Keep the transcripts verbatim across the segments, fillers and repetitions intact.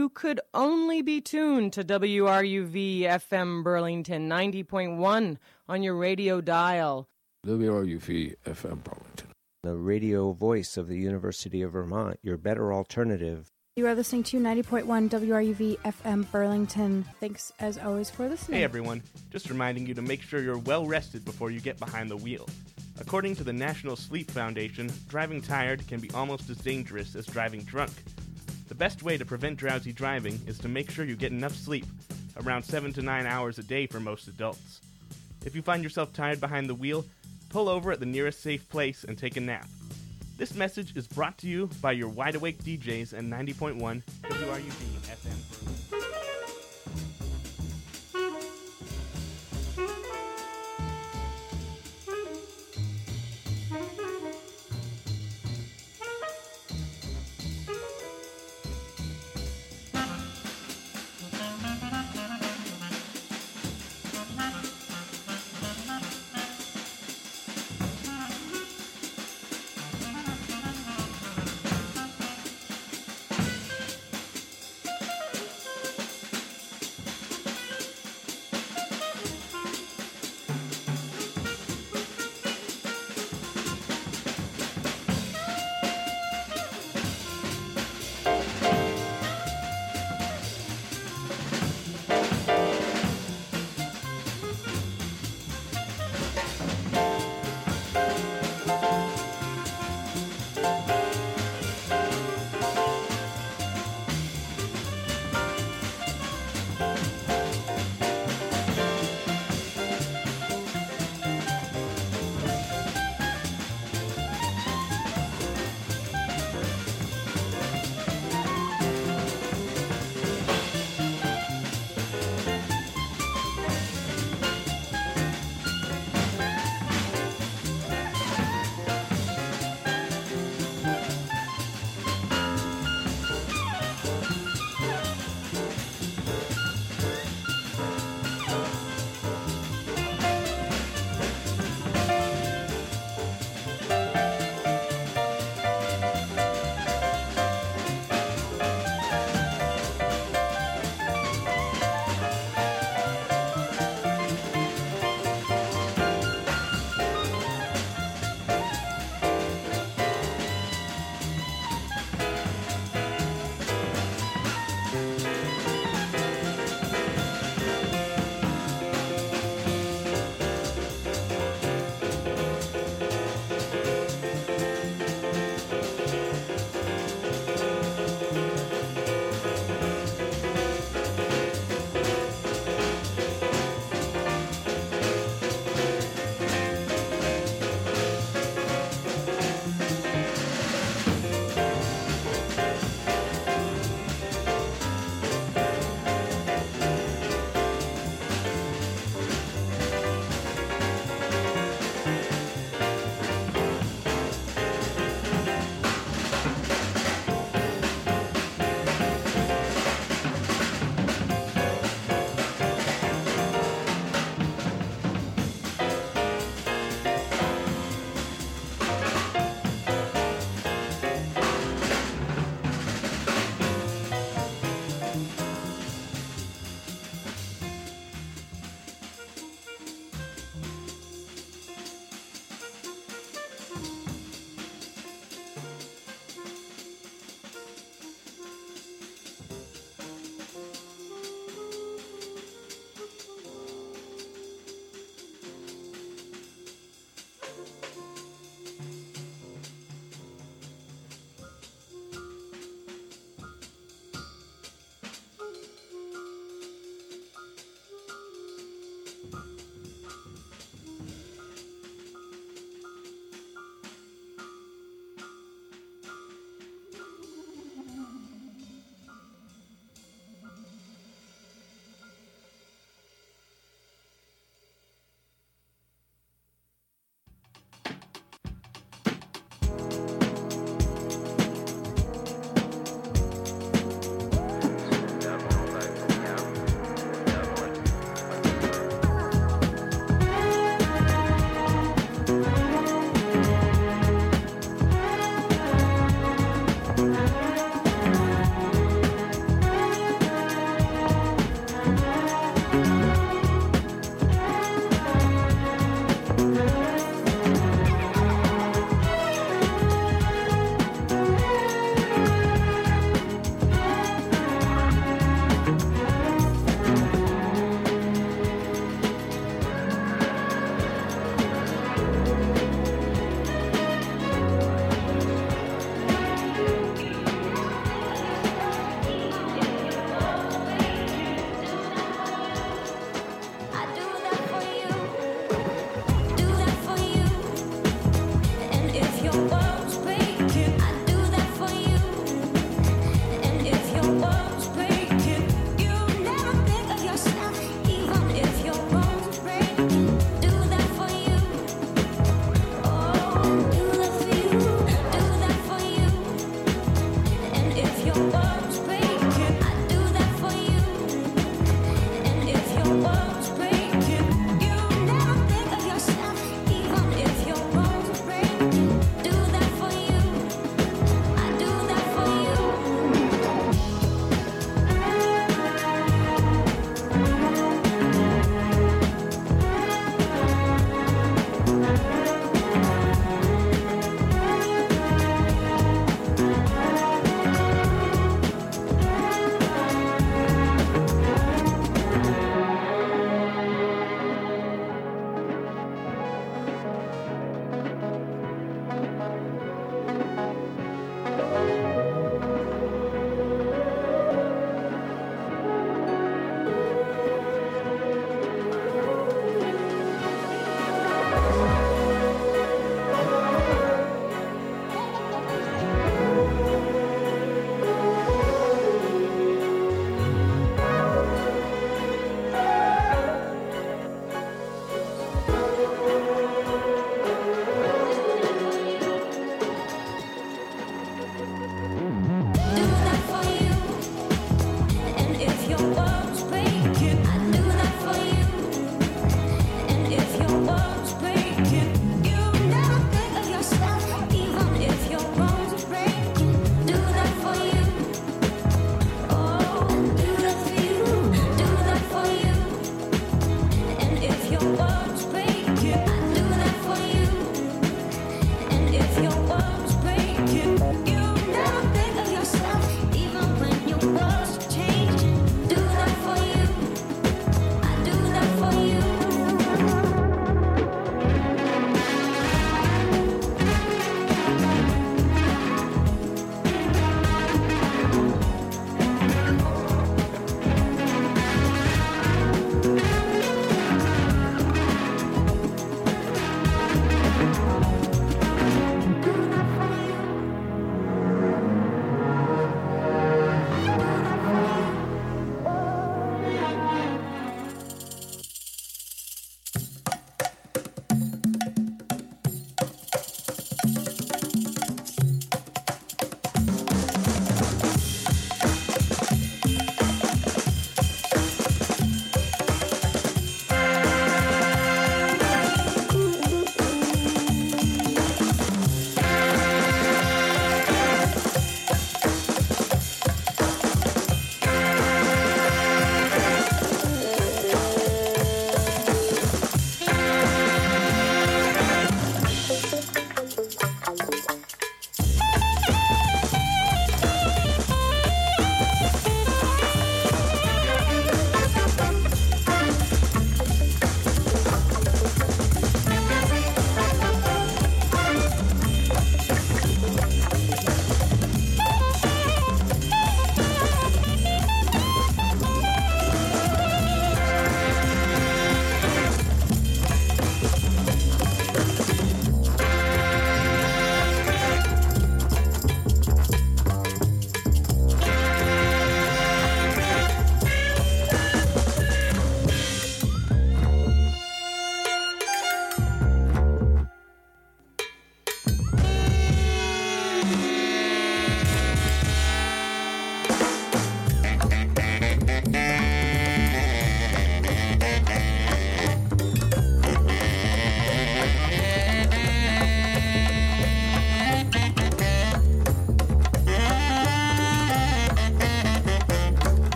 you could only be tuned to W R U V F M Burlington ninety point one on your radio dial. W R U V F M Burlington, the radio voice of the University of Vermont, your better alternative. You are listening to ninety point one W R U V F M Burlington. Thanks, as always, for listening. Hey, everyone. Just reminding you to make sure you're well rested before you get behind the wheel. According to the National Sleep Foundation, driving tired can be almost as dangerous as driving drunk. The best way to prevent drowsy driving is to make sure you get enough sleep, around seven to nine hours a day for most adults. If you find yourself tired behind the wheel, pull over at the nearest safe place and take a nap. This message is brought to you by your Wide Awake D Js and ninety point one W R U V F M Burlington.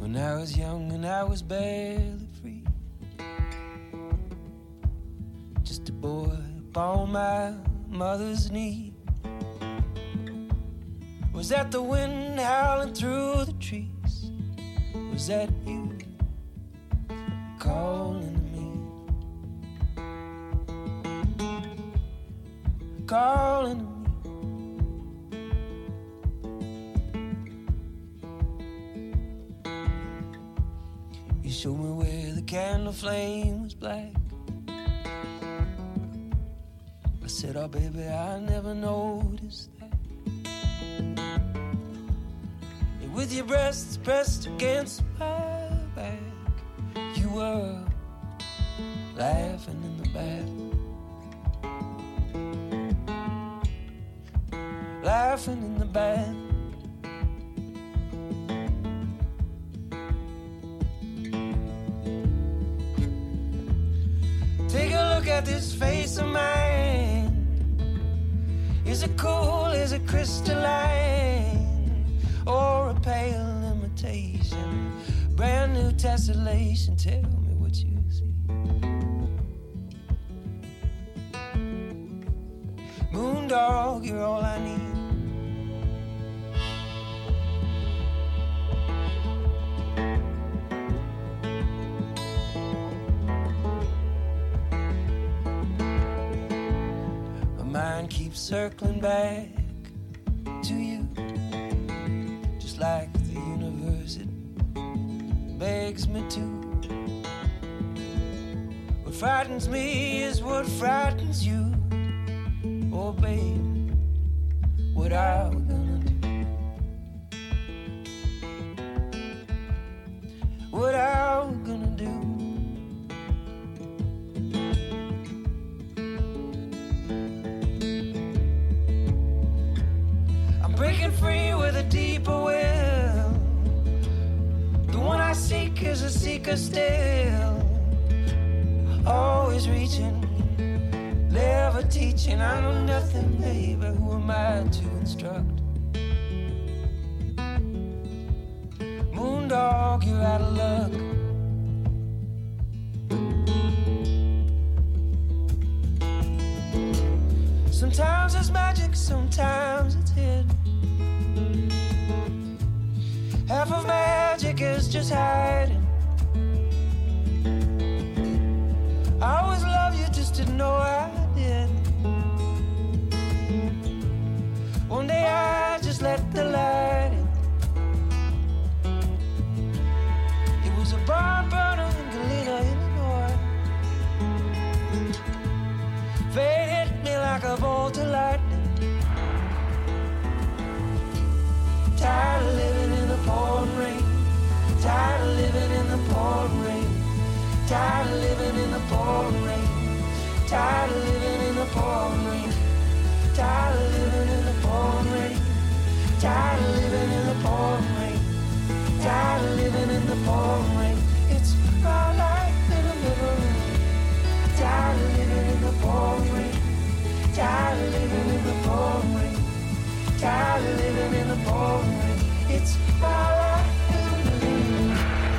when I was young and I was barely free. Just a boy upon my mother's knee. Was that the wind howling through the trees? Was that you calling me? Calling me. You showed me where the candle flame was black. I said, oh baby, I never noticed that. And with your breasts pressed against my back, you were laughing in the back. Laughing in the back. Take a look at this face of mine. Is it cool, is it crystalline, or a pale imitation? Brand new tessellation, tell me what you see. Moondog, you're all I need. Mind keeps circling back to you, just like the universe, it begs me to. What frightens me is what frightens you. Oh babe, what are we gonna do? What are we gonna do? Breaking free with a deeper will. The one I seek is a seeker still. Always reaching, never teaching. I know nothing, baby. Who am I to instruct? Moondog, you're out of luck. Sometimes it's magic, sometimes it's hidden. Half of magic is just hiding. I always loved you, just didn't know I did. One day I just let the light in. It was a barn burner in Galena, Illinois. Fate hit me like a bolt of lightning. Tired of living in the pouring rain. Tired of living in the pouring rain. Tired of living in the pouring rain. Tired of living in the pouring rain. Tired of living in the pouring rain. Tired of living in the pouring rain. Tired of living in the pouring rain. It's my life in the middle. Tired of living in the pouring rain. Tired of living in the pouring rain. Tired of living in the pouring rain. It's my life in the middle.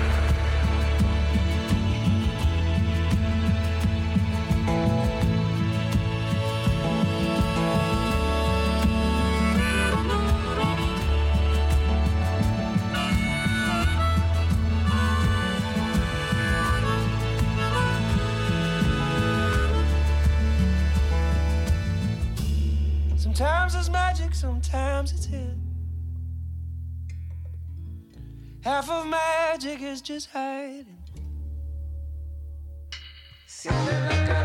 Sometimes it's magic, sometimes it's hidden. Half of magic is just hiding.